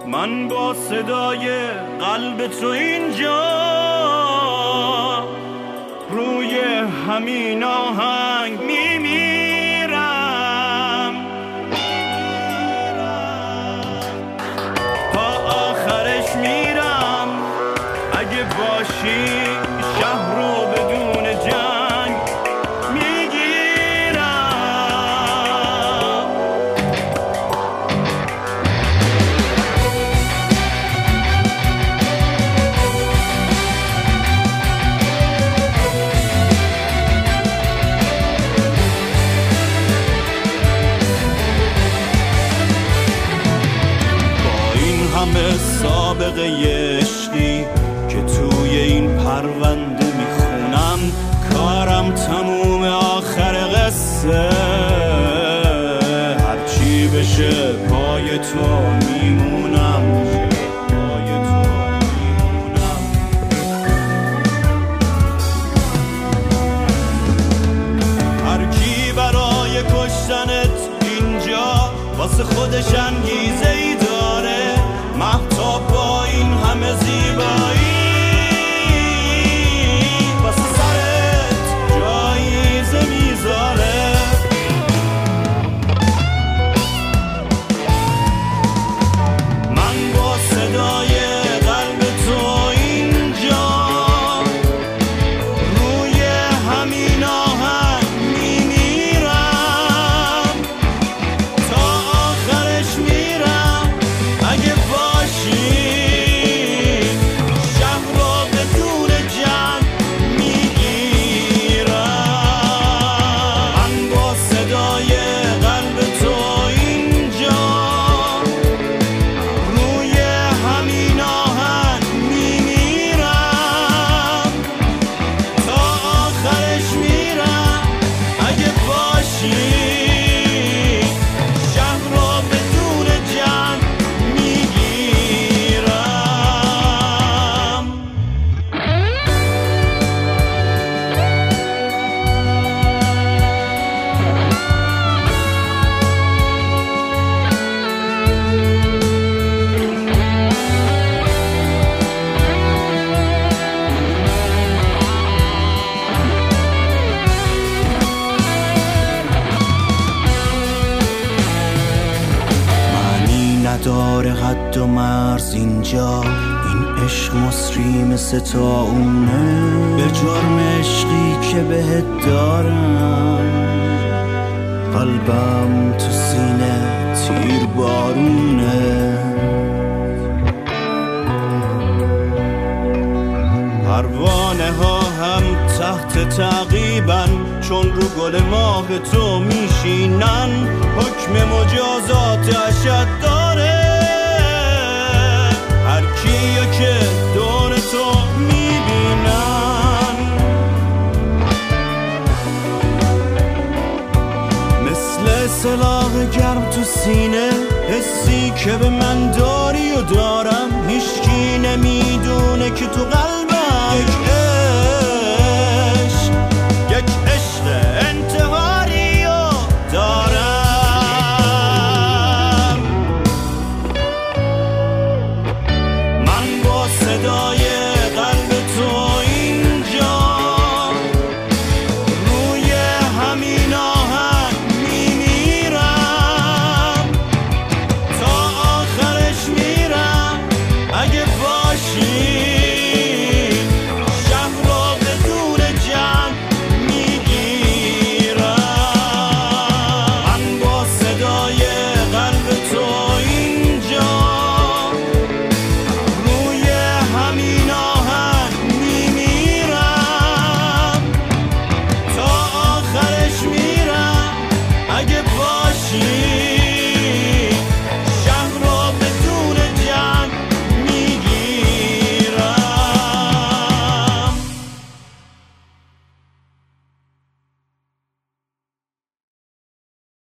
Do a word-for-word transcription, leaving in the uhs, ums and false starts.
من با صدای قلب تو اینجا روی همین آهنگ میمیرم، تا آخرش میرم. اگه باشی شهر رو بدون جنگ میگیرم. با این همه سابقه عشقی که توی این پرونده میخونم، کارم تموم آخر قصه. هرچی بشه پای تو میمونم، پای تو میمونم. هر کی برای کشتنت اینجا واسه خودش انگیزه ای داره، مهتاب با این همه زیبایی واسه سرت جایزه میذاره. من با صدای قلب تو اینجا روی همین آهنگ میمیرم، تا آخرش میرم. اگه باشی شهر رو بدون جنگ میگیرم. من با صدای قلب تو اینجا روی همین آهنگ میمیرم، تا آخرش میرم. اگه باشی شهر رو بدون جنگ میگیرم. معنی نداره حد و مرز اینجا، این عشق مصری مثل تا اونه. به جرم عشقی که بهت دارم، قلبم تو سینه تیر بارونه. پروانه ها هم تحت تعقیبن، چون رو گل ماه تو میشینن. حکم مجازات اشد داره هر کیو که دور تو میبینن. مثل سلاح گرم تو سینه، حسی که به من داری و دارم. هیچکی نمیدونه که تو قلب